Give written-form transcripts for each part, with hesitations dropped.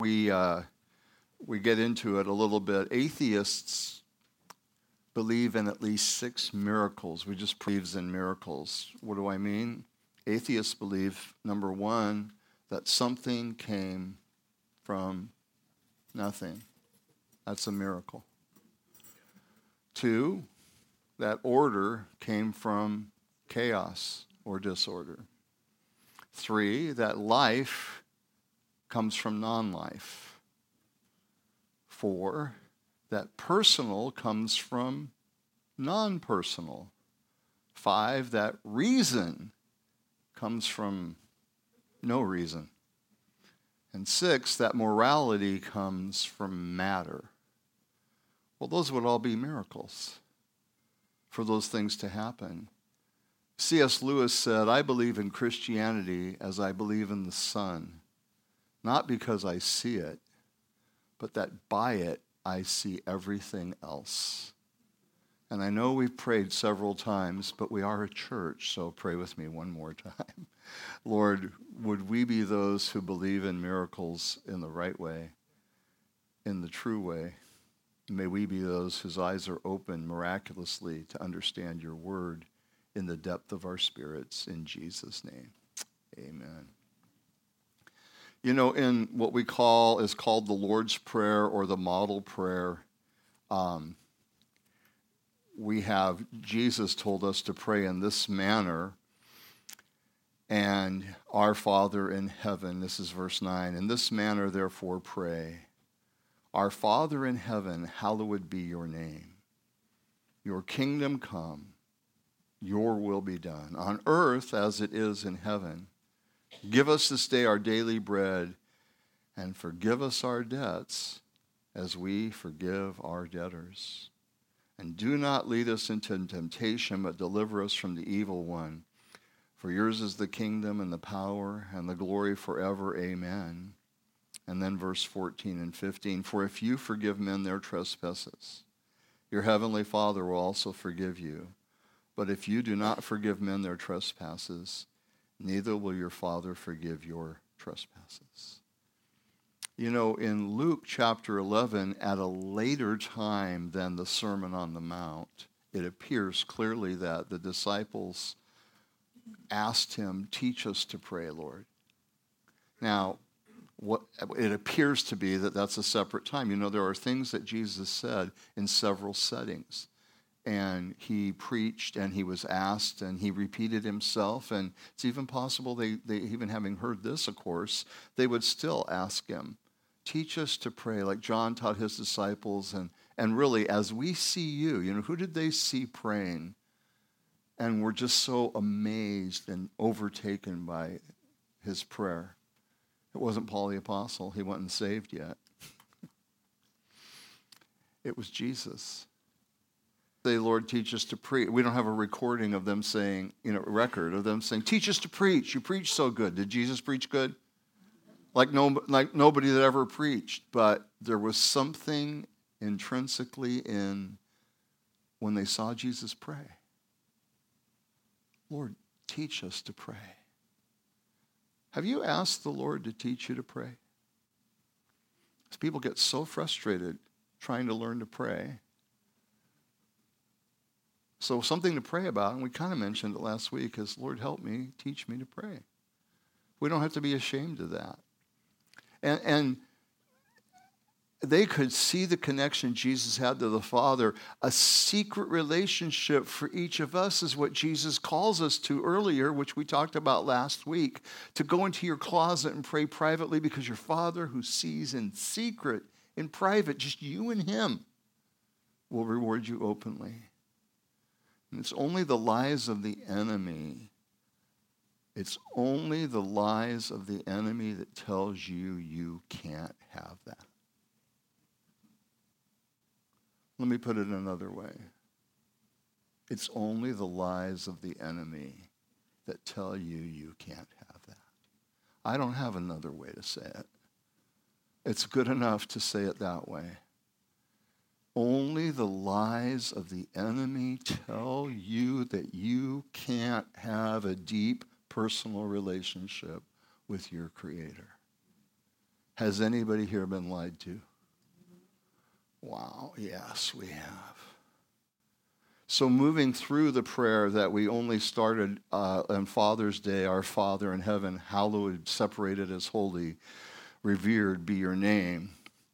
We get into it a little bit. Atheists believe in at least 6 miracles. We just believe in miracles. What do I mean? Atheists believe, number 1, that something came from nothing. That's a miracle. 2, that order came from chaos or disorder. 3, that life comes from non-life. 4, that personal comes from non-personal. 5, that reason comes from no reason. And 6, that morality comes from matter. Well, those would all be miracles for those things to happen. C.S. Lewis said, "I believe in Christianity as I believe in the sun, not because I see it, but that by it I see everything else." And I know we've prayed several times, but we are a church, so pray with me one more time. Lord, would we be those who believe in miracles in the right way, in the true way? May we be those whose eyes are open miraculously to understand your word in the depth of our spirits. In Jesus' name, amen. You know, in what we is called the Lord's Prayer or the model prayer, we have Jesus told us to pray in this manner. And our Father in heaven, this is verse 9, in this manner therefore pray. Our Father in heaven, hallowed be your name. Your kingdom come, your will be done, on earth as it is in heaven. Give us this day our daily bread, and forgive us our debts as we forgive our debtors. And do not lead us into temptation, but deliver us from the evil one. For yours is the kingdom and the power and the glory forever. Amen. And then verse 14 and 15. For if you forgive men their trespasses, your heavenly Father will also forgive you. But if you do not forgive men their trespasses, neither will your Father forgive your trespasses. You know, in Luke chapter 11, at a later time than the Sermon on the Mount, it appears clearly that the disciples asked him, "Teach us to pray, Lord." Now, what it appears to be that's a separate time. You know, there are things that Jesus said in several settings. And he preached, and he was asked, and he repeated himself. And it's even possible they even having heard this, of course, they would still ask him, "Teach us to pray," like John taught his disciples. And really, as we see you, you know, who did they see praying? And we're just so amazed and overtaken by his prayer. It wasn't Paul the Apostle. He wasn't saved yet. It was Jesus. Say, "Lord, teach us to preach." We don't have a recording of them saying, record of them saying, "Teach us to preach. You preach so good." Did Jesus preach good? Like nobody that ever preached. But there was something intrinsically in when they saw Jesus pray. "Lord, teach us to pray." Have you asked the Lord to teach you to pray? Because people get so frustrated trying to learn to pray. So something to pray about, and we kind of mentioned it last week, is, "Lord, help me, teach me to pray." We don't have to be ashamed of that. And they could see the connection Jesus had to the Father. A secret relationship for each of us is what Jesus calls us to earlier, which we talked about last week, to go into your closet and pray privately, because your Father who sees in secret, in private, just you and him, will reward you openly. And it's only the lies of the enemy. It's only the lies of the enemy that tells you you can't have that. Let me put it another way. It's only the lies of the enemy that tell you you can't have that. I don't have another way to say it. It's good enough to say it that way. Only the lies of the enemy tell you that you can't have a deep personal relationship with your Creator. Has anybody here been lied to? Wow, yes, we have. So moving through the prayer that we only started on Father's Day, our Father in heaven, hallowed, separated as holy, revered be your name.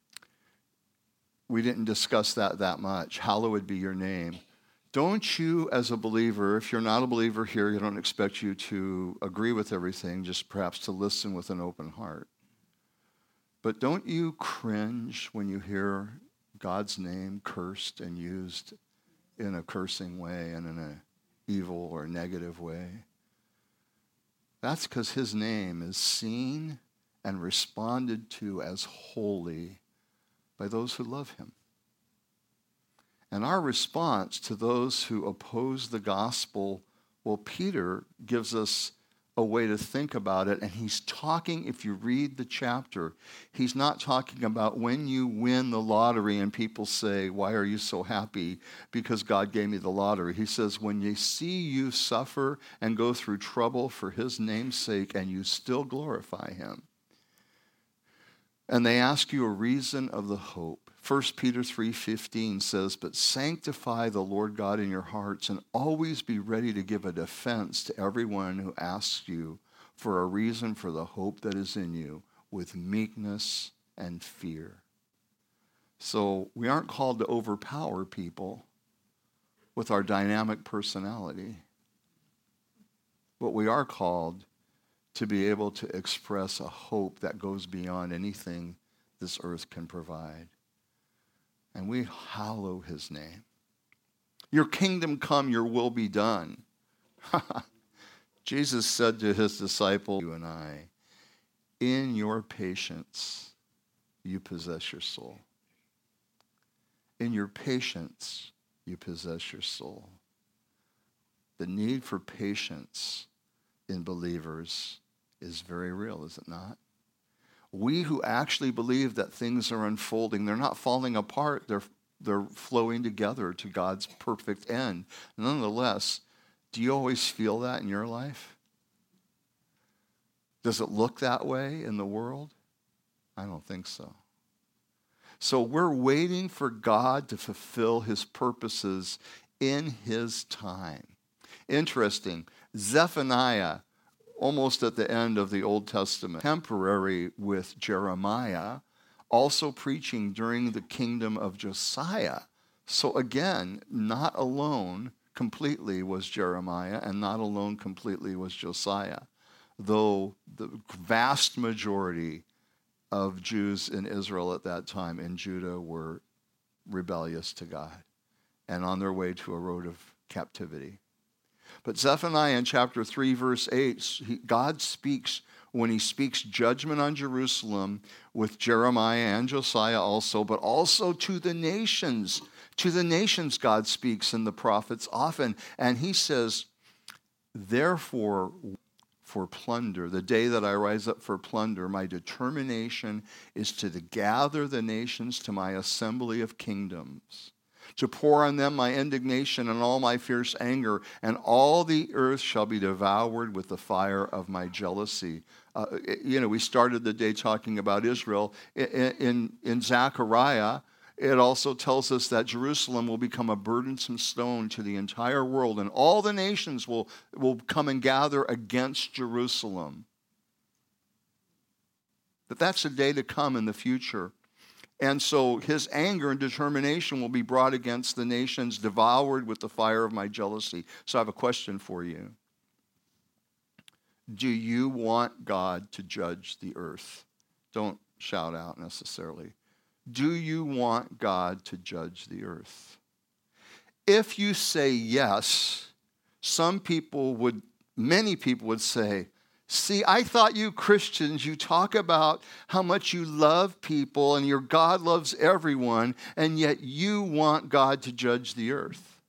We didn't discuss that much. Hallowed be your name. Don't you, as a believer, if you're not a believer here, I don't expect you to agree with everything, just perhaps to listen with an open heart. But don't you cringe when you hear God's name cursed and used in a cursing way and in an evil or negative way? That's because his name is seen and responded to as holy by those who love him. And our response to those who oppose the gospel, well, Peter gives us a way to think about it. And he's talking, if you read the chapter, he's not talking about when you win the lottery and people say, why are you so happy? Because God gave me the lottery. He says, when you see you suffer and go through trouble for his name's sake and you still glorify him. And they ask you a reason of the hope. 1 Peter 3:15 says, but sanctify the Lord God in your hearts and always be ready to give a defense to everyone who asks you for a reason for the hope that is in you with meekness and fear. So we aren't called to overpower people with our dynamic personality, but we are called to be able to express a hope that goes beyond anything this earth can provide. And we hallow his name. Your kingdom come, your will be done. Jesus said to his disciples, you and I, in your patience, you possess your soul. In your patience, you possess your soul. The need for patience in believers is very real, is it not? We who actually believe that things are unfolding, they're not falling apart, they're flowing together to God's perfect end. Nonetheless, do you always feel that in your life? Does it look that way in the world? I don't think so. So we're waiting for God to fulfill his purposes in his time. Interesting. Zephaniah, almost at the end of the Old Testament, temporary with Jeremiah, also preaching during the kingdom of Josiah. So again, not alone completely was Jeremiah, and not alone completely was Josiah, though the vast majority of Jews in Israel at that time in Judah were rebellious to God and on their way to a road of captivity. But Zephaniah in chapter 3, verse 8, God speaks, when he speaks judgment on Jerusalem with Jeremiah and Josiah also, but also to the nations. To the nations God speaks in the prophets often. And he says, therefore, for plunder, the day that I rise up for plunder, my determination is to gather the nations to my assembly of kingdoms, to pour on them my indignation and all my fierce anger, and all the earth shall be devoured with the fire of my jealousy. We started the day talking about Israel. In Zechariah, it also tells us that Jerusalem will become a burdensome stone to the entire world, and all the nations will come and gather against Jerusalem. But that's a day to come in the future. And so his anger and determination will be brought against the nations, devoured with the fire of my jealousy. So I have a question for you. Do you want God to judge the earth? Don't shout out necessarily. Do you want God to judge the earth? If you say yes, many people would say, see, I thought you Christians, you talk about how much you love people and your God loves everyone, and yet you want God to judge the earth.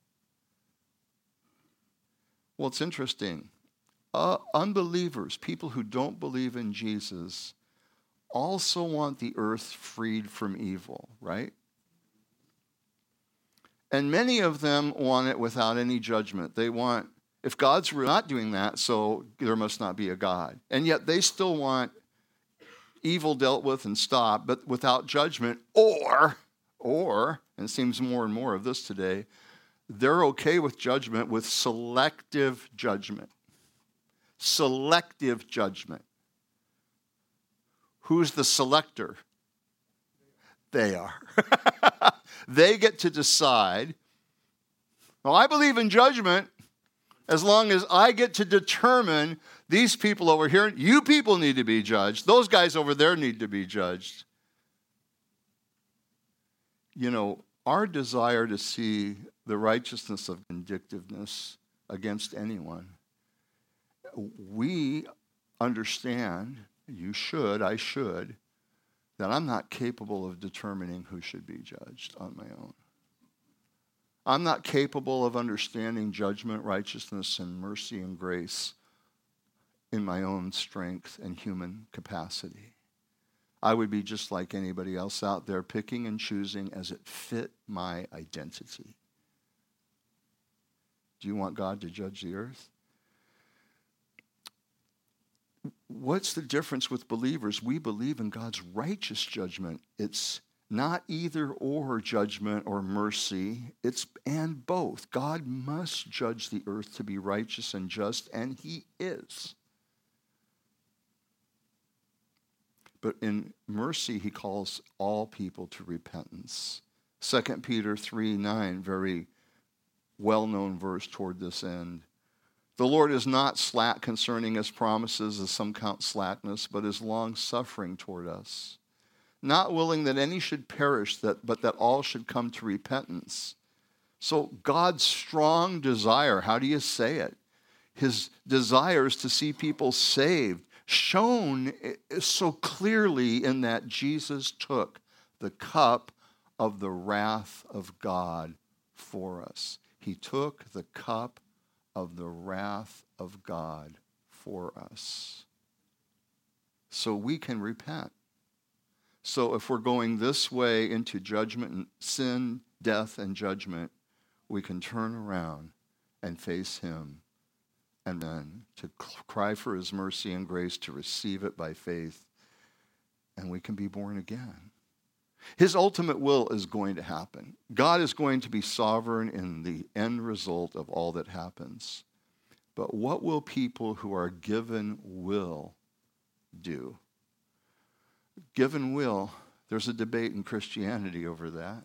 Well, it's interesting. Unbelievers, people who don't believe in Jesus, also want the earth freed from evil, right? And many of them want it without any judgment. They want, if God's not doing that, so there must not be a God. And yet they still want evil dealt with and stopped, but without judgment, or, and it seems more and more of this today, they're okay with judgment with selective judgment. Selective judgment. Who's the selector? They are. They get to decide. Well, I believe in judgment as long as I get to determine these people over here, you people need to be judged. Those guys over there need to be judged. You know, our desire to see the righteousness of vindictiveness against anyone, we understand, you should, I should, that I'm not capable of determining who should be judged on my own. I'm not capable of understanding judgment, righteousness, and mercy and grace in my own strength and human capacity. I would be just like anybody else out there, picking and choosing as it fit my identity. Do you want God to judge the earth? What's the difference with believers? We believe in God's righteous judgment. It's not either or judgment or mercy. It's and both. God must judge the earth to be righteous and just, and he is. But in mercy, he calls all people to repentance. 2 Peter 3:9, very well-known verse toward this end. The Lord is not slack concerning his promises, as some count slackness, but is long-suffering toward us, not willing that any should perish, but that all should come to repentance. So God's strong desire, how do you say it? His desire is to see people saved, shown so clearly in that Jesus took the cup of the wrath of God for us. He took the cup of the wrath of God for us, so we can repent. So if we're going this way into judgment and sin, death, and judgment, we can turn around and face him, and then to cry for his mercy and grace, to receive it by faith, and we can be born again. His ultimate will is going to happen. God is going to be sovereign in the end result of all that happens. But what will people who are given will do? Given will, there's a debate in Christianity over that.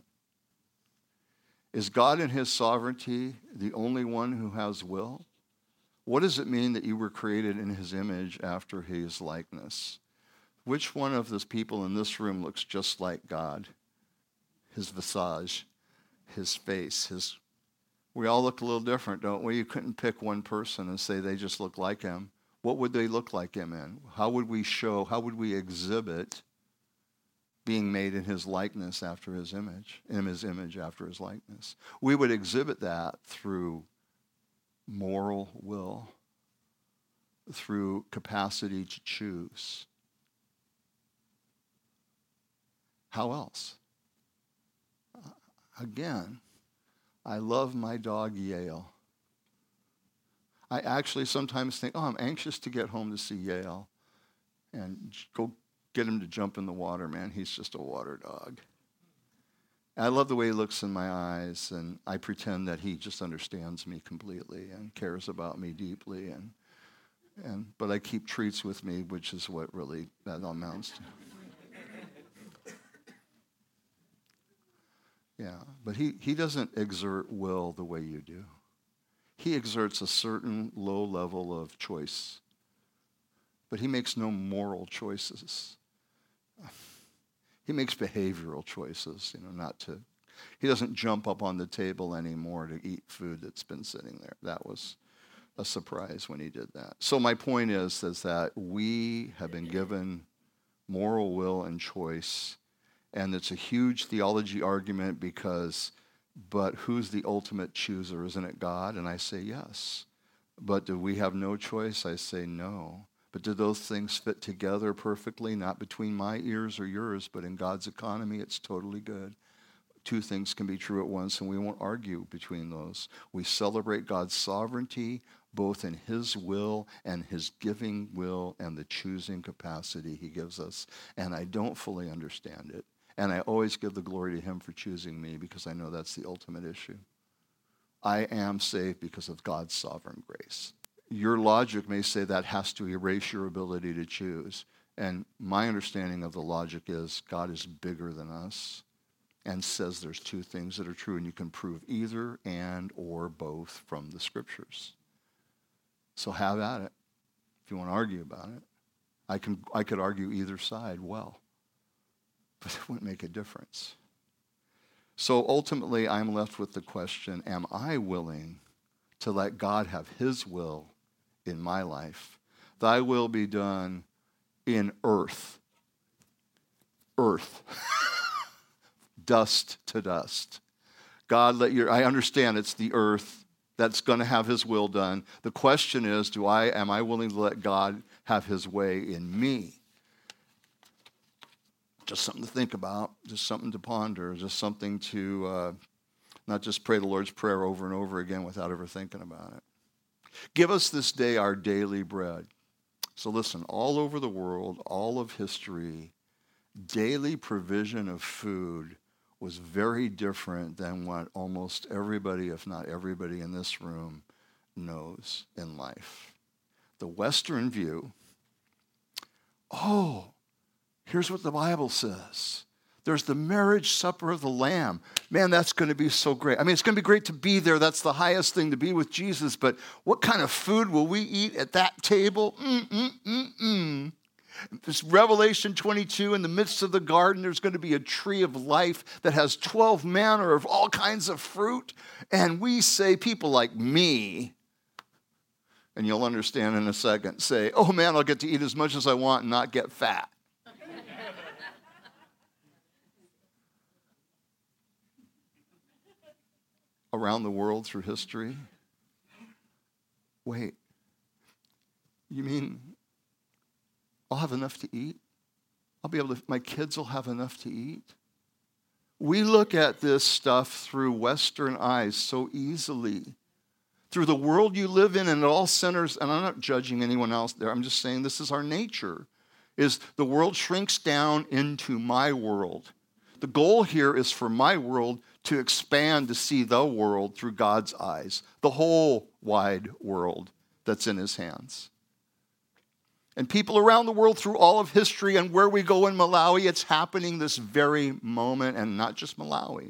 Is God in his sovereignty the only one who has will? What does it mean that you were created in his image after his likeness? Which one of those people in this room looks just like God? His visage, his face, we all look a little different, don't we? You couldn't pick one person and say they just look like him. What would they look like him in? How would we exhibit being made in his likeness after his image, in his image after his likeness? We would exhibit that through moral will, through capacity to choose. How else? Again, I love my dog Yale. I actually sometimes think, I'm anxious to get home to see Yale and go get him to jump in the water, man. He's just a water dog. I love the way he looks in my eyes, and I pretend that he just understands me completely and cares about me deeply. But I keep treats with me, which is what really that amounts to. Yeah, but he doesn't exert will the way you do. He exerts a certain low level of choice, but he makes no moral choices. He makes behavioral choices, he doesn't jump up on the table anymore to eat food that's been sitting there. That was a surprise when he did that. So my point is that we have been given moral will and choice. And it's a huge theology argument but who's the ultimate chooser? Isn't it God? And I say yes. But do we have no choice? I say no. But do those things fit together perfectly? Not between my ears or yours, but in God's economy, it's totally good. Two things can be true at once, and we won't argue between those. We celebrate God's sovereignty both in his will and his giving will and the choosing capacity he gives us. And I don't fully understand it. And I always give the glory to him for choosing me because I know that's the ultimate issue. I am saved because of God's sovereign grace. Your logic may say that has to erase your ability to choose. And my understanding of the logic is God is bigger than us and says there's two things that are true, and you can prove either and or both from the scriptures. So have at it if you want to argue about it. I could argue either side well, but it wouldn't make a difference. So ultimately, I'm left with the question, am I willing to let God have his will in my life? Thy will be done in earth. Earth. Dust to dust. God, I understand it's the earth that's going to have his will done. The question is, am I willing to let God have his way in me? Just something to think about, just something to ponder, just something to not just pray the Lord's Prayer over and over again without ever thinking about it. Give us this day our daily bread. So listen, all over the world, all of history, daily provision of food was very different than what almost everybody, if not everybody in this room, knows in life. The Western view, here's what the Bible says. There's the marriage supper of the Lamb. Man, that's going to be so great. I mean, it's going to be great to be there. That's the highest thing, to be with Jesus. But what kind of food will we eat at that table? This Revelation 22, in the midst of the garden, there's going to be a tree of life that has 12 manner of all kinds of fruit. And we say, people like me, and you'll understand in a second, say, oh man, I'll get to eat as much as I want and not get fat. Around the world through history. Wait, you mean I'll have enough to eat? My kids will have enough to eat? We look at this stuff through Western eyes so easily. Through the world you live in, and it all centers, and I'm not judging anyone else there, I'm just saying this is our nature, is the world shrinks down into my world. The goal here is for my world to expand to see the world through God's eyes, the whole wide world that's in his hands. And people around the world through all of history, and where we go in Malawi, it's happening this very moment, and not just Malawi.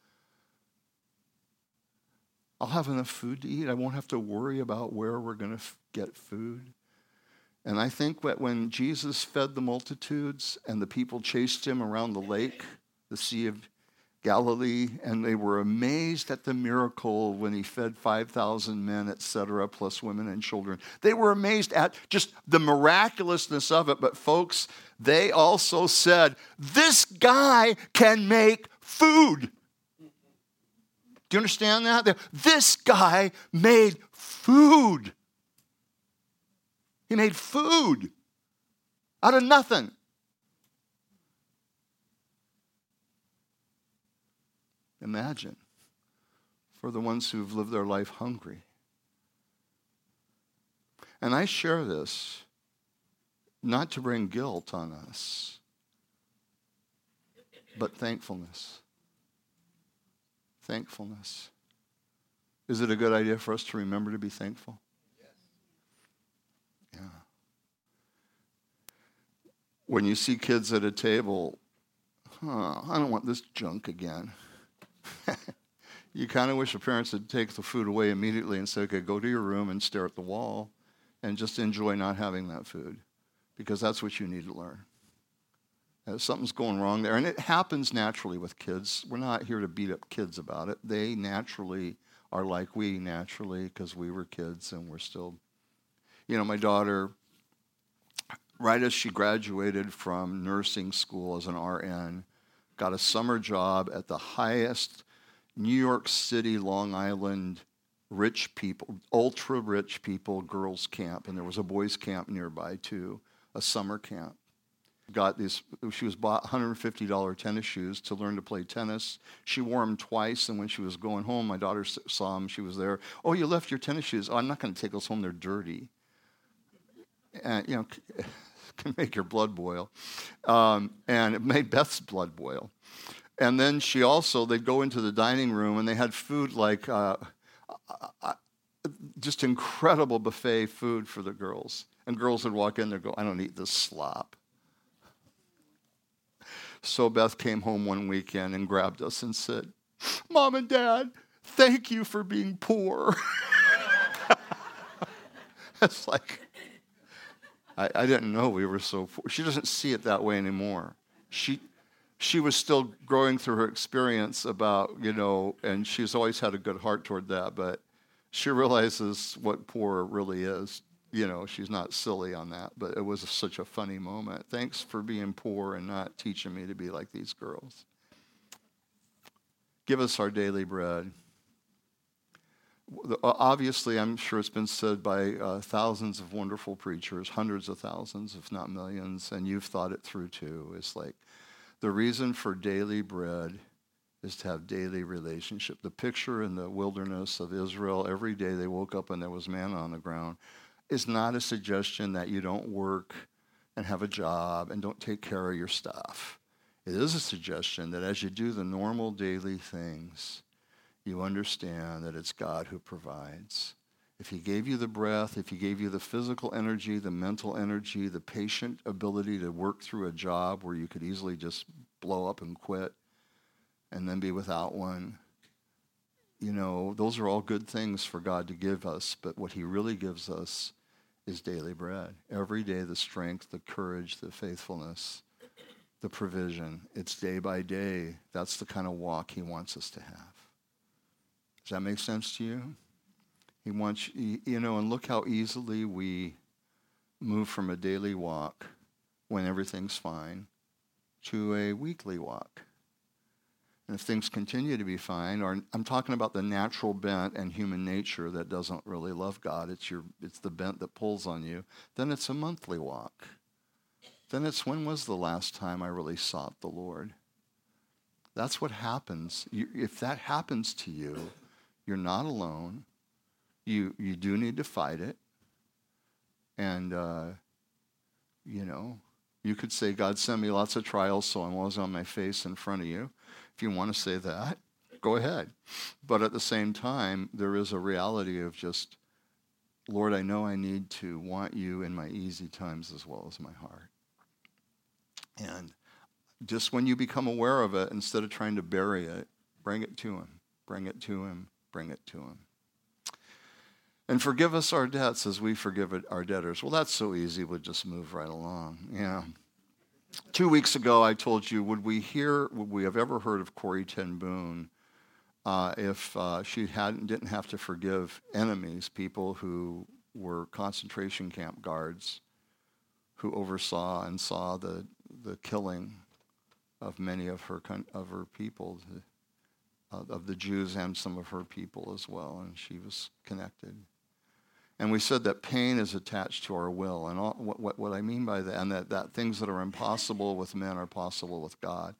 I'll have enough food to eat. I won't have to worry about where we're going to get food. And I think that when Jesus fed the multitudes and the people chased him around the lake, the Sea of Galilee, and they were amazed at the miracle when he fed 5,000 men, etc., plus women and children. They were amazed at just the miraculousness of it. But folks, they also said, this guy can make food. Do you understand that? This guy made food. He made food out of nothing. Imagine, for the ones who've lived their life hungry. And I share this not to bring guilt on us, but thankfulness. Thankfulness. Is it a good idea for us to remember to be thankful? Yes. Yeah. When you see kids at a table, I don't want this junk again. You kind of wish the parents would take the food away immediately and say, okay, go to your room and stare at the wall and just enjoy not having that food, because that's what you need to learn. Something's going wrong there. And it happens naturally with kids. We're not here to beat up kids about it. They naturally are like we naturally, because we were kids and we're still, my daughter, right as she graduated from nursing school as an RN, got a summer job at the highest New York City, Long Island, rich people, ultra rich people, girls camp. And there was a boys camp nearby too, a summer camp. She was bought $150 tennis shoes to learn to play tennis. She wore them twice, and when she was going home, my daughter saw them. She was there. Oh, you left your tennis shoes. Oh, I'm not going to take those home. They're dirty. And, can make your blood boil. And it made Beth's blood boil. And then they'd go into the dining room, and they had food like just incredible buffet food for the girls. And girls would walk in there and go, I don't eat this slop. So Beth came home one weekend and grabbed us and said, Mom and Dad, thank you for being poor. It's like, I didn't know we were so poor. She doesn't see it that way anymore. She was still growing through her experience about, and she's always had a good heart toward that, but she realizes what poor really is. She's not silly on that, but it was such a funny moment. Thanks for being poor and not teaching me to be like these girls. Give us our daily bread. Obviously, I'm sure it's been said by thousands of wonderful preachers, hundreds of thousands, if not millions, and you've thought it through too. It's like the reason for daily bread is to have daily relationship. The picture in the wilderness of Israel, every day they woke up and there was manna on the ground, is not a suggestion that you don't work and have a job and don't take care of your stuff. It is a suggestion that as you do the normal daily things, you understand that it's God who provides. If he gave you the breath, if he gave you the physical energy, the mental energy, the patient ability to work through a job where you could easily just blow up and quit and then be without one, those are all good things for God to give us, but what he really gives us is daily bread. Every day, the strength, the courage, the faithfulness, the provision. It's day by day. That's the kind of walk he wants us to have. Does that make sense to you? He wants, and look how easily we move from a daily walk when everything's fine to a weekly walk. And if things continue to be fine, or I'm talking about the natural bent and human nature that doesn't really love God, it's the bent that pulls on you, then it's a monthly walk. Then it's, when was the last time I really sought the Lord? That's what happens. If that happens to you, you're not alone. You do need to fight it. And, you could say, God sent me lots of trials, so I'm always on my face in front of you. If you want to say that, go ahead. But at the same time, there is a reality of just, Lord, I know I need to want you in my easy times as well as my hard. And just when you become aware of it, instead of trying to bury it, bring it to him. Bring it to him. Bring it to him. And forgive us our debts as we forgive our debtors. Well, that's so easy. We'll just move right along. Yeah. 2 weeks ago, I told you, would we have ever heard of Corrie ten Boom if she didn't have to forgive enemies, people who were concentration camp guards, who oversaw and saw the killing of many of her people, of the Jews and some of her people as well, and she was connected. And we said that pain is attached to our will, and what I mean by that, and that things that are impossible with men are possible with God.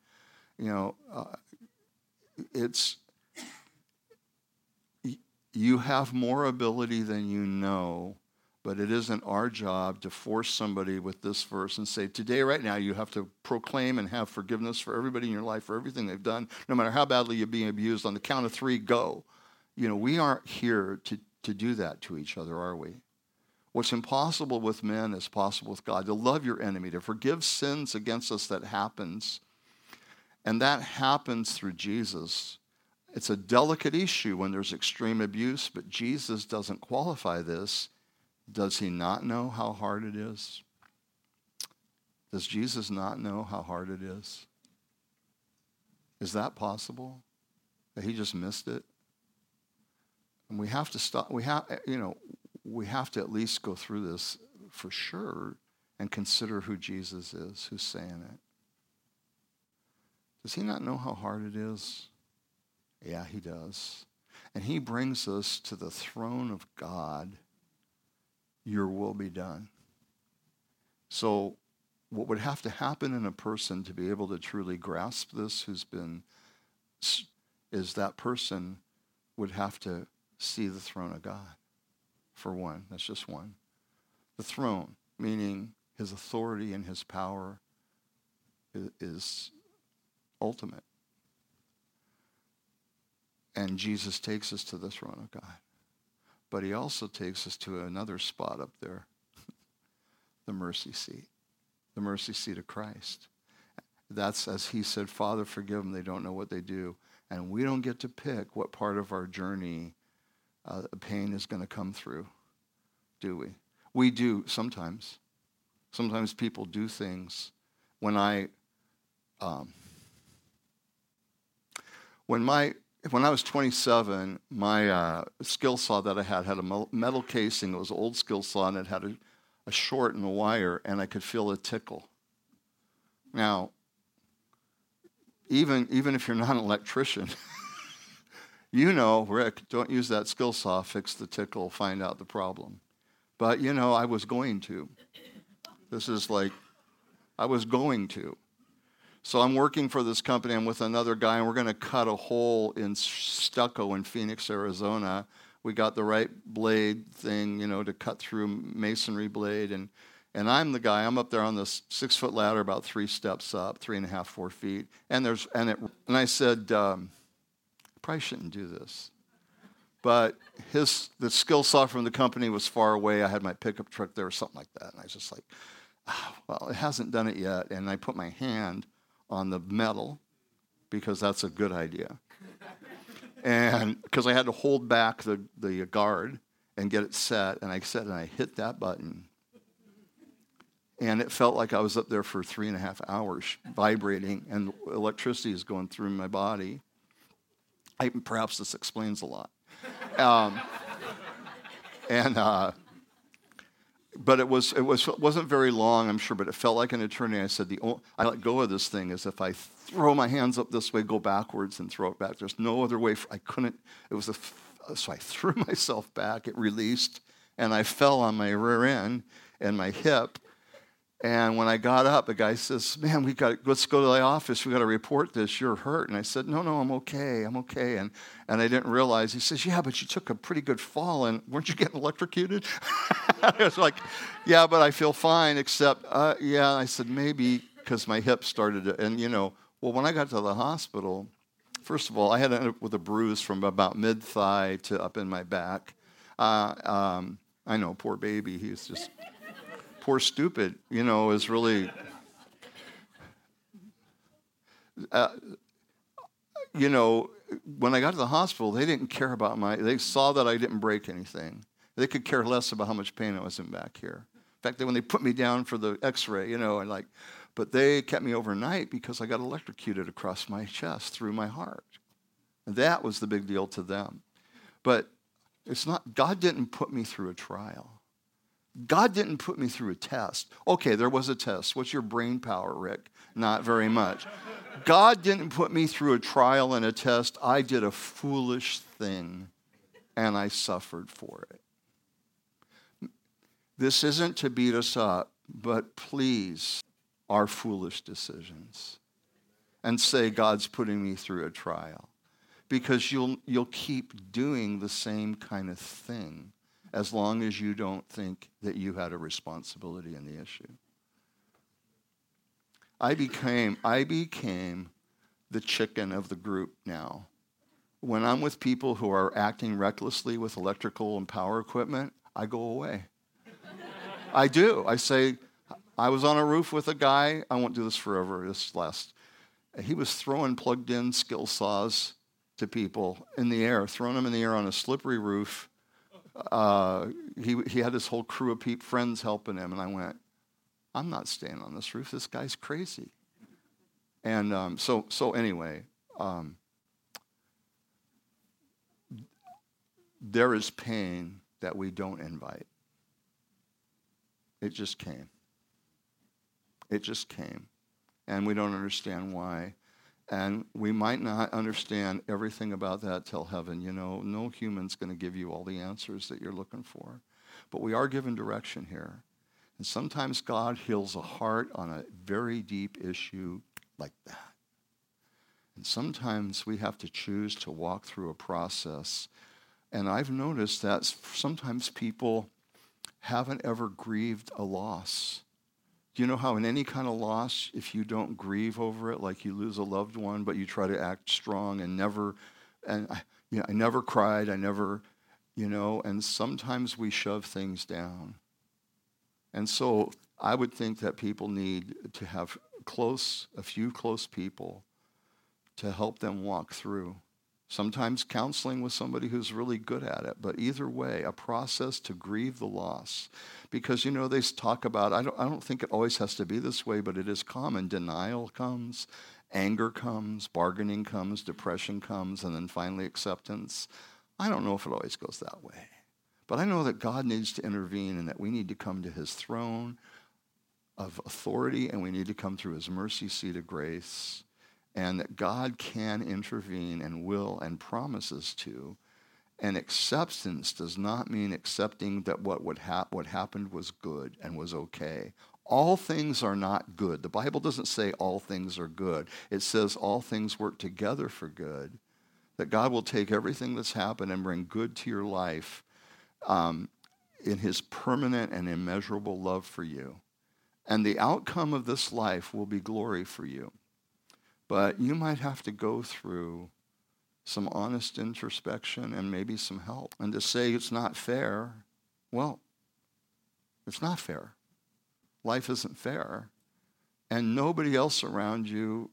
You have more ability than you know, but it isn't our job to force somebody with this verse and say, today, right now, you have to proclaim and have forgiveness for everybody in your life, for everything they've done, no matter how badly you're being abused. On the count of 3, go. We aren't here to do that to each other, are we? What's impossible with men is possible with God. To love your enemy, to forgive sins against us, that happens. And that happens through Jesus. It's a delicate issue when there's extreme abuse, but Jesus doesn't qualify this. Does he not know how hard it is? Does Jesus not know how hard it is? Is that possible? That he just missed it? And we have to stop. We have to at least go through this for sure and consider who Jesus is, who's saying it. Does he not know how hard it is? Yeah, he does. And he brings us to the throne of God. Your will be done. So what would have to happen in a person to be able to truly grasp this is that person would have to see the throne of God, for one. That's just one. The throne, meaning his authority and his power is ultimate. And Jesus takes us to the throne of God. But he also takes us to another spot up there, the mercy seat of Christ. That's, as he said, Father, forgive them, they don't know what they do. And we don't get to pick what part of our journey pain is going to come through, do we? We do sometimes. Sometimes people do things. When I was 27, my skill saw that I had a metal casing. It was an old skill saw, and it had a short in the wire, and I could feel a tickle. Now, even if you're not an electrician, you know, Rick, don't use that skill saw, fix the tickle, find out the problem. But, you know, I was going to. This is like, I was going to. So I'm working for this company. I'm with another guy, and we're going to cut a hole in stucco in Phoenix, Arizona. We got the right blade thing, you know, to cut through masonry blade. And I'm the guy. I'm up there on this 6-foot ladder, about 3 steps up, 3.5, 4 feet. And I said, probably shouldn't do this. But the skill saw from the company was far away. I had my pickup truck there or something like that. And I was just like, well, it hasn't done it yet. And I put my hand on the metal because that's a good idea. And because I had to hold back the guard and get it set. And I hit that button. And it felt like I was up there for 3.5 hours vibrating, and electricity is going through my body. Perhaps this explains a lot. But it wasn't very long, I'm sure, but it felt like an eternity. I said, I let go of this thing is if I throw my hands up this way, go backwards and throw it back. There's no other way. I couldn't. So I threw myself back. It released, and I fell on my rear end and my hip. And when I got up, the guy says, man, let's go to the office. We got to report this. You're hurt. And I said, no, I'm okay. And I didn't realize. He says, yeah, but you took a pretty good fall, and weren't you getting electrocuted? I was like, yeah, but I feel fine, except, yeah. I said, maybe because my hip started to, and when I got to the hospital, first of all, I had to end up with a bruise from about mid-thigh to up in my back. I know, poor baby. He's just... Poor stupid, is really, when I got to the hospital, they didn't care about they saw that I didn't break anything. They could care less about how much pain I was in back here. In fact, when they put me down for the x-ray, but they kept me overnight because I got electrocuted across my chest through my heart. And that was the big deal to them. But God didn't put me through a trial. God didn't put me through a test. Okay, there was a test. What's your brain power, Rick? Not very much. God didn't put me through a trial and a test. I did a foolish thing, and I suffered for it. This isn't to beat us up, but please, our foolish decisions. And say, God's putting me through a trial. Because you'll keep doing the same kind of thing as long as you don't think that you had a responsibility in the issue. I became the chicken of the group now. When I'm with people who are acting recklessly with electrical and power equipment, I go away. I do. I say, I was on a roof with a guy. I won't do this forever. He was throwing plugged-in skill saws to people in the air, throwing them in the air on a slippery roof. He had his whole crew of friends helping him, and I went, I'm not staying on this roof. This guy's crazy. And so anyway, there is pain that we don't invite. It just came. And we don't understand why. And we might not understand everything about that till heaven. No human's going to give you all the answers that you're looking for. But we are given direction here. And sometimes God heals a heart on a very deep issue like that. And sometimes we have to choose to walk through a process. And I've noticed that sometimes people haven't ever grieved a loss. Do you know how in any kind of loss, if you don't grieve over it, like you lose a loved one, but you try to act strong and I never cried, and sometimes we shove things down. And so I would think that people need to have a few close people to help them walk through. Sometimes counseling with somebody who's really good at it, but either way, a process to grieve the loss. Because, they talk about, I don't think it always has to be this way, but it is common. Denial comes, anger comes, bargaining comes, depression comes, and then finally acceptance. I don't know if it always goes that way. But I know that God needs to intervene and that we need to come to his throne of authority and we need to come through his mercy seat of grace. And that God can intervene and will and promises to. And acceptance does not mean accepting that what happened was good and was okay. All things are not good. The Bible doesn't say all things are good. It says all things work together for good. That God will take everything that's happened and bring good to your life in his permanent and immeasurable love for you. And the outcome of this life will be glory for you. But you might have to go through some honest introspection and maybe some help. And to say it's not fair, well, it's not fair. Life isn't fair. And nobody else around you,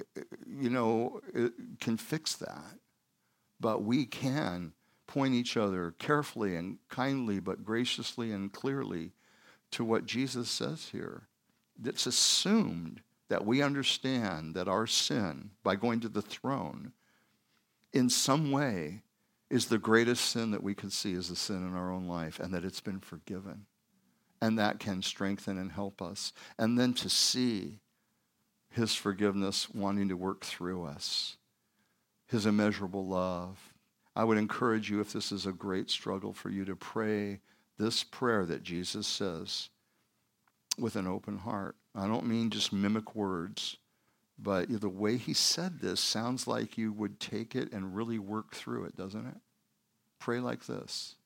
can fix that. But we can point each other carefully and kindly, but graciously and clearly to what Jesus says here. It's assumed that we understand that our sin, by going to the throne, in some way is the greatest sin that we could see as a sin in our own life, and that it's been forgiven. And that can strengthen and help us. And then to see his forgiveness wanting to work through us, his immeasurable love. I would encourage you, if this is a great struggle for you, to pray this prayer that Jesus says with an open heart. I don't mean just mimic words, but the way he said this sounds like you would take it and really work through it, doesn't it? Pray like this.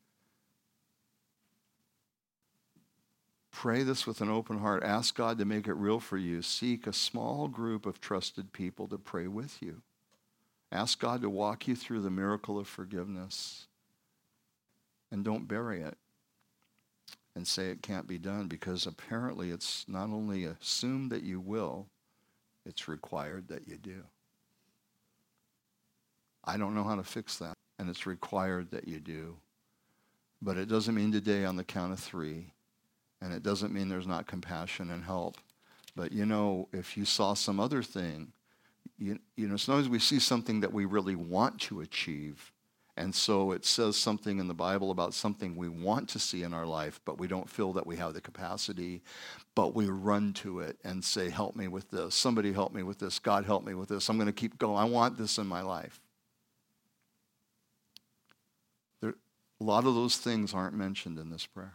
Pray this with an open heart. Ask God to make it real for you. Seek a small group of trusted people to pray with you. Ask God to walk you through the miracle of forgiveness. And don't bury it and say it can't be done, because apparently it's not only assumed that you will, it's required that you do. I don't know how to fix that, and it's required that you do. But it doesn't mean today on the count of 3, and it doesn't mean there's not compassion and help. But if you saw some other thing, sometimes we see something that we really want to achieve. And so it says something in the Bible about something we want to see in our life, but we don't feel that we have the capacity, but we run to it and say, help me with this. Somebody help me with this. God help me with this. I'm going to keep going. I want this in my life. A lot of those things aren't mentioned in this prayer.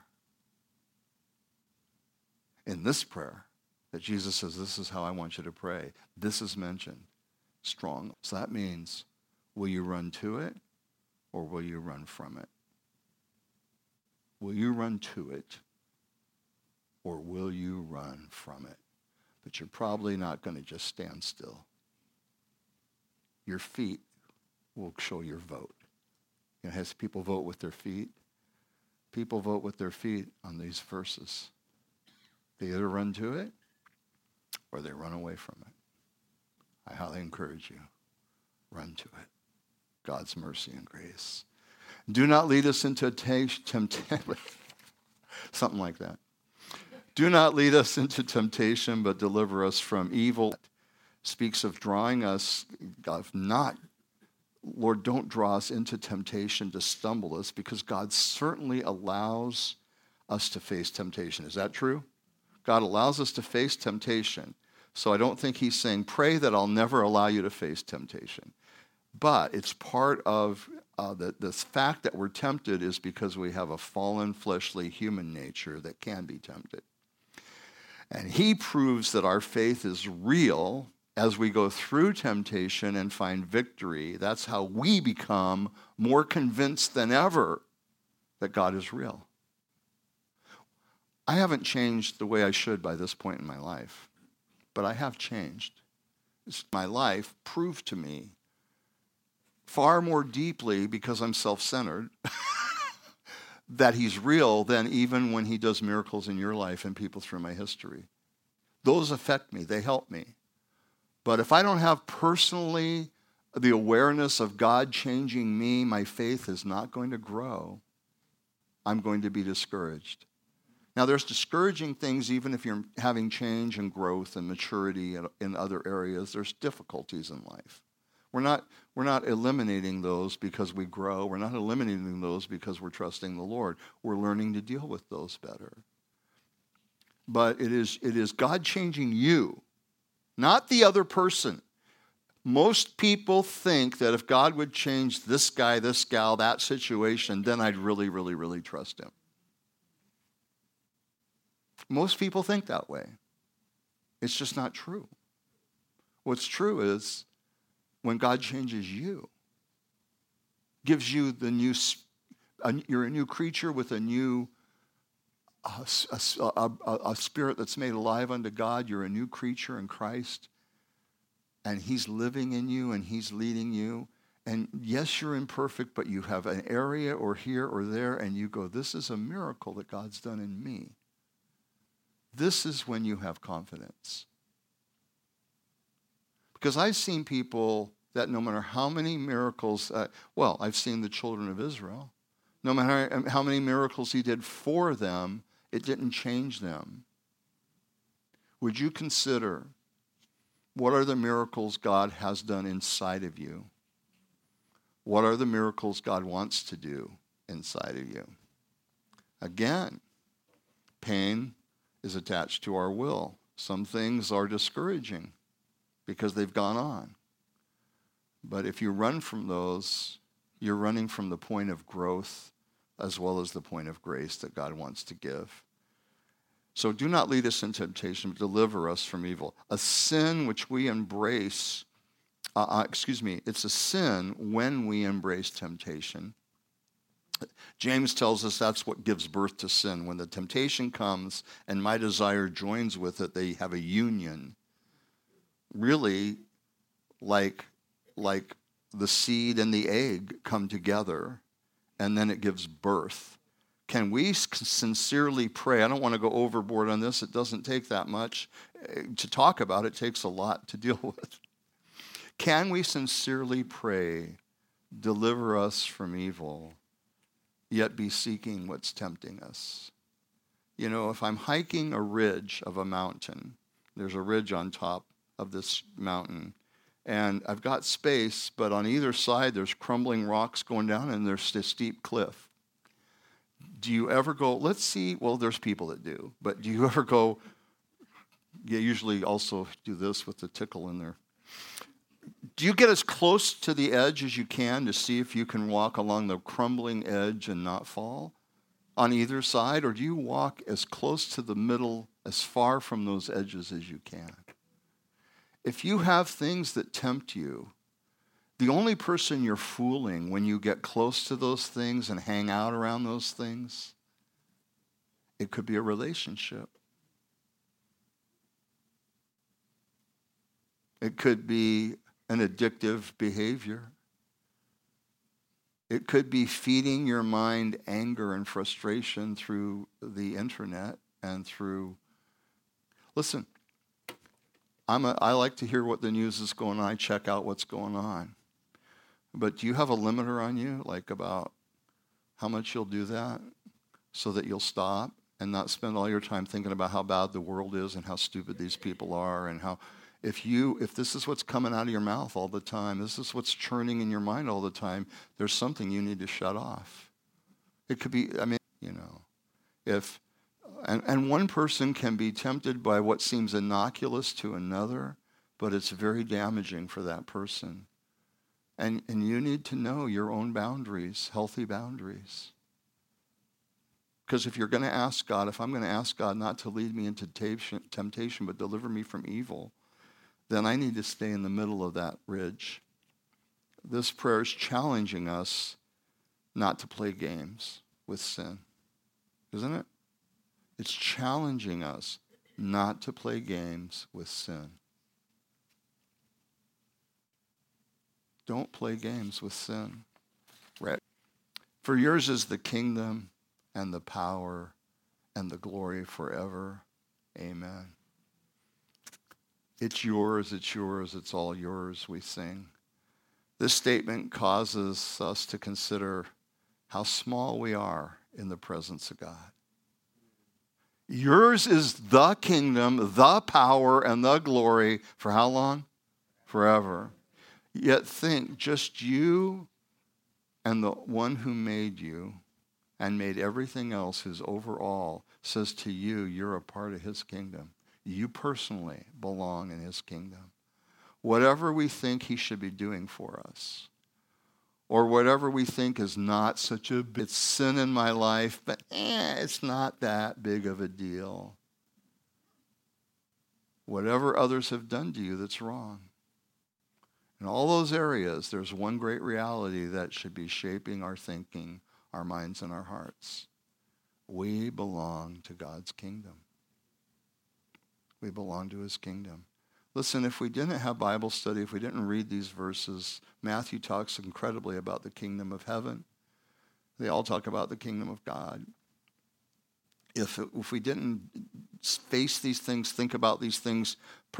In this prayer that Jesus says, this is how I want you to pray, this is mentioned strong. So that means, will you run to it? Or will you run from it? Will you run to it? Or will you run from it? But you're probably not going to just stand still. Your feet will show your vote. Has people vote with their feet? People vote with their feet on these verses. They either run to it or they run away from it. I highly encourage you, run to it. God's mercy and grace. Do not lead us into temptation. Something like that. Do not lead us into temptation, but deliver us from evil. Speaks of drawing us, Lord, don't draw us into temptation to stumble us, because God certainly allows us to face temptation. Is that true? God allows us to face temptation. So I don't think he's saying, pray that I'll never allow you to face temptation. But it's part of the fact that we're tempted is because we have a fallen, fleshly human nature that can be tempted. And he proves that our faith is real as we go through temptation and find victory. That's how we become more convinced than ever that God is real. I haven't changed the way I should by this point in my life, but I have changed. My life proved to me far more deeply, because I'm self-centered, that he's real than even when he does miracles in your life and people through my history. Those affect me. They help me. But if I don't have personally the awareness of God changing me, my faith is not going to grow. I'm going to be discouraged. Now, there's discouraging things even if you're having change and growth and maturity in other areas. There's difficulties in life. We're not eliminating those because we grow. We're not eliminating those because we're trusting the Lord. We're learning to deal with those better. But it is God changing you, not the other person. Most people think that if God would change this guy, this gal, that situation, then I'd really, really, really trust him. Most people think that way. It's just not true. What's true is when God changes you, gives you the new, you're a new creature with a new, a spirit that's made alive unto God. You're a new creature in Christ, and he's living in you and he's leading you. And yes, you're imperfect, but you have an area or here or there, and you go, this is a miracle that God's done in me. This is when you have confidence. Because I've seen people that no matter how many miracles, I've seen the children of Israel. No matter how many miracles he did for them, it didn't change them. Would you consider what are the miracles God has done inside of you? What are the miracles God wants to do inside of you? Again, pain is attached to our will. Some things are discouraging because they've gone on. But if you run from those, you're running from the point of growth as well as the point of grace that God wants to give. So do not lead us in temptation, but deliver us from evil. A sin which we embrace, it's a sin when we embrace temptation. James tells us that's what gives birth to sin. When the temptation comes and my desire joins with it, they have a union. Really, like the seed and the egg come together, and then it gives birth. Can we sincerely pray? I don't want to go overboard on this. It doesn't take that much to talk about. It takes a lot to deal with. Can we sincerely pray, deliver us from evil, yet be seeking what's tempting us? You know, if I'm hiking a ridge of a mountain, there's a ridge on top of this mountain, and I've got space, but on either side there's crumbling rocks going down and there's a steep cliff. Do you ever go, let's see, well, there's people that do, but do you ever go, you usually also do this with the tickle in there. Do you get as close to the edge as you can to see if you can walk along the crumbling edge and not fall on either side? Or do you walk as close to the middle, as far from those edges as you can? If you have things that tempt you, the only person you're fooling when you get close to those things and hang out around those things, it could be a relationship. It could be an addictive behavior. It could be feeding your mind anger and frustration through the internet and through... Listen, I like to hear what the news is going on. I check out what's going on. But do you have a limiter on you, like about how much you'll do that so that you'll stop and not spend all your time thinking about how bad the world is and how stupid these people are and how... If this is what's coming out of your mouth all the time, this is what's churning in your mind all the time, there's something you need to shut off. It could be, and one person can be tempted by what seems innocuous to another, but it's very damaging for that person. And you need to know your own boundaries, healthy boundaries. Because if you're going to ask God, if I'm going to ask God not to lead me into temptation, but deliver me from evil, then I need to stay in the middle of that ridge. This prayer is challenging us not to play games with sin, isn't it? It's challenging us not to play games with sin. Don't play games with sin. Right? For yours is the kingdom and the power and the glory forever. Amen. It's yours, it's all yours, we sing. This statement causes us to consider how small we are in the presence of God. Yours is the kingdom, the power, and the glory for how long? Forever. Yet think, just you and the one who made you and made everything else, who's over all, says to you, you're a part of his kingdom. You personally belong in his kingdom. Whatever we think he should be doing for us, or whatever we think is not such a big sin in my life, but it's not that big of a deal. Whatever others have done to you that's wrong. In all those areas, there's one great reality that should be shaping our thinking, our minds, and our hearts. We belong to God's kingdom. We belong to his kingdom. Listen, if we didn't have Bible study, if we didn't read these verses, Matthew talks incredibly about the kingdom of heaven. They all talk about the kingdom of God. If we didn't face these things, think about these things,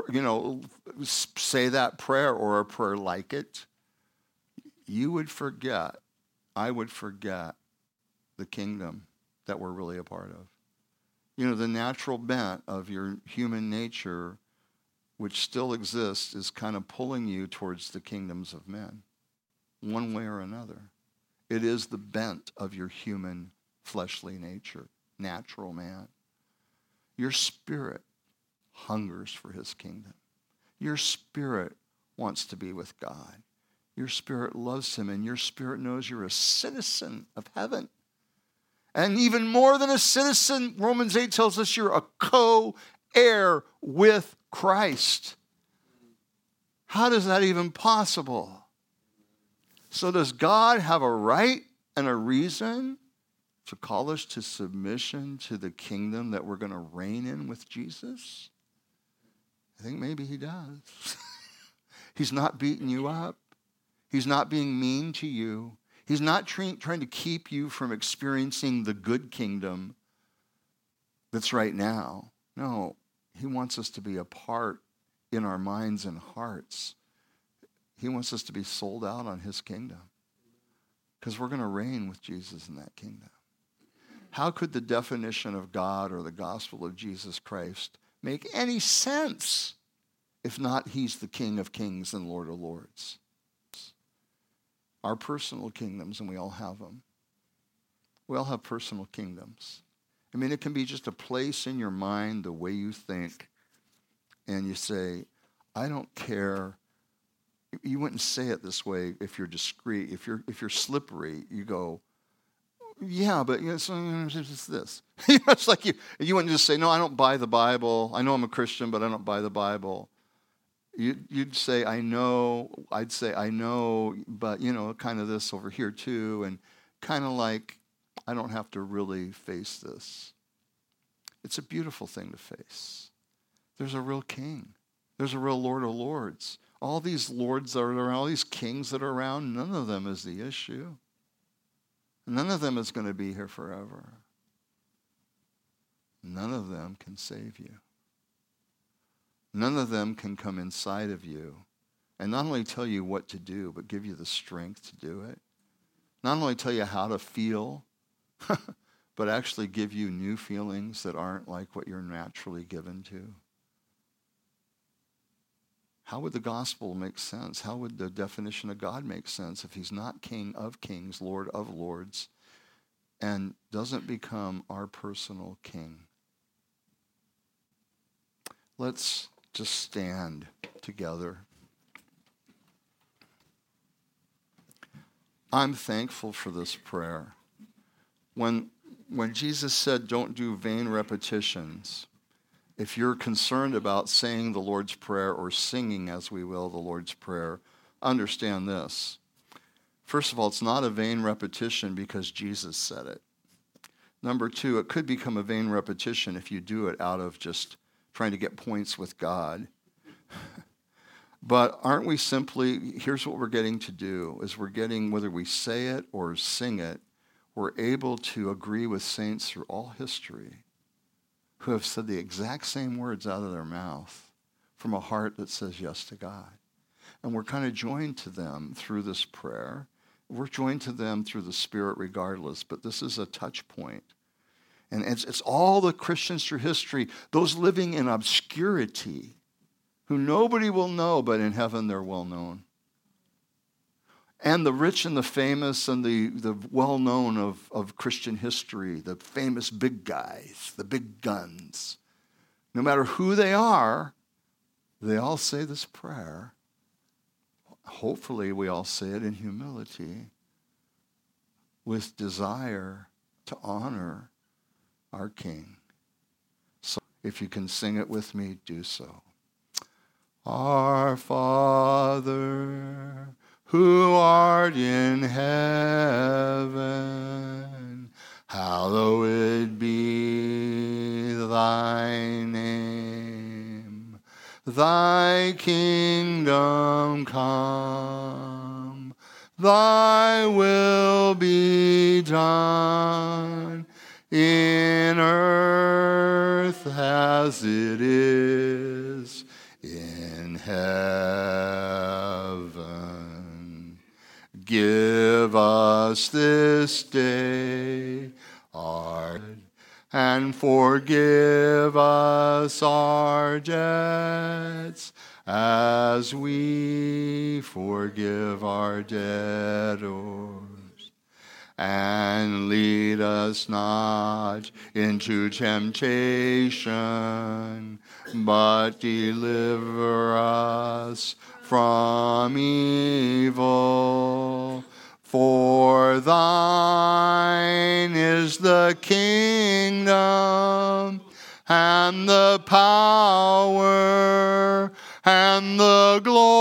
say that prayer or a prayer like it, you would forget, I would forget the kingdom that we're really a part of. The natural bent of your human nature, which still exists, is kind of pulling you towards the kingdoms of men, one way or another. It is the bent of your human fleshly nature, natural man. Your spirit hungers for his kingdom. Your spirit wants to be with God. Your spirit loves him, and your spirit knows you're a citizen of heaven. And even more than a citizen, Romans 8 tells us you're a co-heir with Christ. How is that even possible? So does God have a right and a reason to call us to submission to the kingdom that we're going to reign in with Jesus? I think maybe he does. He's not beating you up. He's not being mean to you. He's not trying to keep you from experiencing the good kingdom that's right now. No, he wants us to be a part in our minds and hearts. He wants us to be sold out on his kingdom because we're going to reign with Jesus in that kingdom. How could the definition of God or the gospel of Jesus Christ make any sense if not he's the King of kings and Lord of lords? Our personal kingdoms, and we all have them. We all have personal kingdoms. I mean, it can be just a place in your mind, the way you think, and you say, I don't care. You wouldn't say it this way if you're discreet. If you're slippery, you go, yeah, but it's this. It's like you wouldn't just say, no, I don't buy the Bible. I know I'm a Christian, but I don't buy the Bible. You'd say, I know. I'd say, I know, but, kind of this over here too, and kind of like, I don't have to really face this. It's a beautiful thing to face. There's a real king. There's a real Lord of lords. All these lords that are around, all these kings that are around, none of them is the issue. None of them is going to be here forever. None of them can save you. None of them can come inside of you and not only tell you what to do, but give you the strength to do it. Not only tell you how to feel, but actually give you new feelings that aren't like what you're naturally given to. How would the gospel make sense? How would the definition of God make sense if he's not King of kings, Lord of lords, and doesn't become our personal king? Let's just stand together. I'm thankful for this prayer. When Jesus said, don't do vain repetitions, if you're concerned about saying the Lord's Prayer or singing, as we will, the Lord's Prayer, understand this. First of all, it's not a vain repetition because Jesus said it. Number two, it could become a vain repetition if you do it out of just trying to get points with God. But aren't we simply, here's what we're getting to do, is we're getting, whether we say it or sing it, we're able to agree with saints through all history who have said the exact same words out of their mouth from a heart that says yes to God. And we're kind of joined to them through this prayer. We're joined to them through the Spirit regardless, but this is a touch point. And it's all the Christians through history, those living in obscurity, who nobody will know, but in heaven they're well known. And the rich and the famous and the well-known of Christian history, the famous big guys, the big guns. No matter who they are, they all say this prayer. Hopefully we all say it in humility, with desire to honor our King. So if you can sing it with me, do so. Our Father, who art in heaven, hallowed be thy name. Thy kingdom come, thy will be done in earth as it is in heaven. Give us this day our bread, and forgive us our debts as we forgive our debtors. And lead us not into temptation, but deliver us from evil. For thine is the kingdom, and the power, and the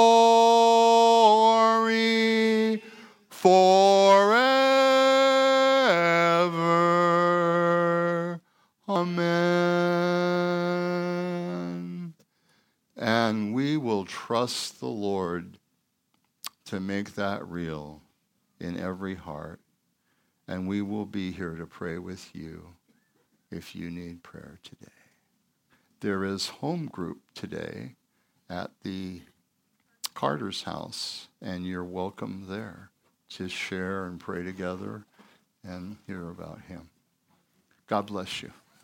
glory, forever. Amen. And we will trust the Lord to make that real in every heart. And we will be here to pray with you if you need prayer today. There is home group today at the Carter's house, and you're welcome there to share and pray together and hear about him. God bless you.